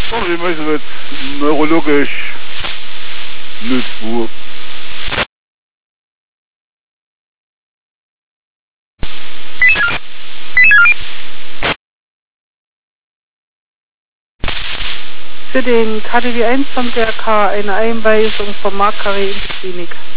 Und Sie müssen jetzt neurologisch Lützburg. Für den KDW 1 von BRK eine Einweisung vom Marktkarree in die Klinik.